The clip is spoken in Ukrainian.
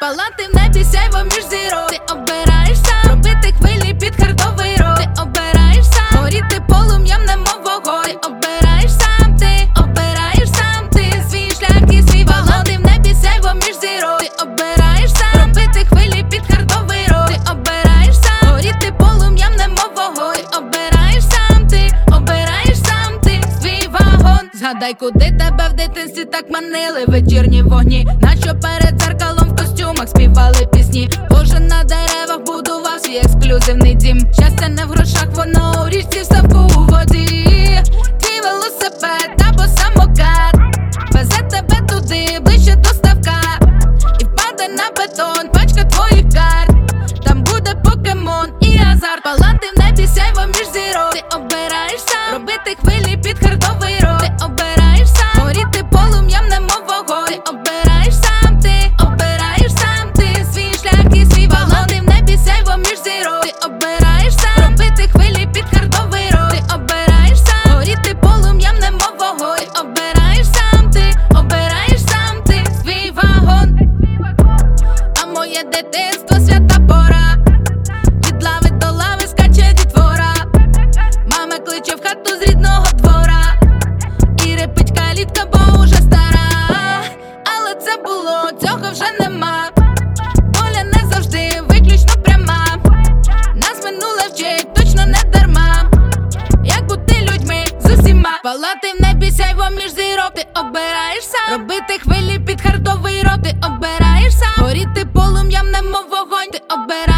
Палати в небі сяйво між зірок. Ти обираєш сам робити хвилі під хардовий рок. Ти обираєш сам горіти полум'ям, немов вогонь. Ти обираєш сам, ти обираєш сам, ти свій шлях і свій вагон. Палати в небі сяйво між зірок. Ти обираєш сам робити хвилі під хардовий рок. Ти обираєш сам горіти полум'ям, немов вогонь. Ти обираєш сам, ти обираєш сам, ти свій вагон. Згадай, куди тебе в дитинстві так манили вечірні вогні, наче перед дзеркалом в костюмах співали пісні. Кожен на деревах будував свій ексклюзивний дім. Щастя не в грошах, воно у річці, в ставку у воді. Твій велосипед або самокат везе тебе туди, ближче до ставка. І впаде на бетон пачка твоїх карт. Там буде покемон і азарт. Палати в небі сяйво між зірок. Ти обираєш сам робити хвилі під хардовий рок. Ти обираєш сам горіти полум'ям, немов вогонь. Ти обираєш сам, ти обираєш сам, ти свій шлях і свій вагон. Палати в небі сяйво між зірок. Ти обираєш сам робити хвилі під хардовий рок. Ти обираєш сам горіти полум'ям, немов вогонь. Ти обираєш сам, ти обираєш сам, ти свій вагон. А моє дитинство свята пора. Від лави до лави скаче дітвора. Мама кличе в хату з рідного двора. І репить калітка, бо уже стара. Але це було, цього вже нема. Доля не завжди виключно пряма. Нас минуле вчить точно не дарма. Як бути людьми з усіма. Палати в небі сяйво між зірок. Ти обираєш сам робити хвилі під хардовий рок. Ти обираєш сам горіти полум'ям, немов вогонь. Ти обираєш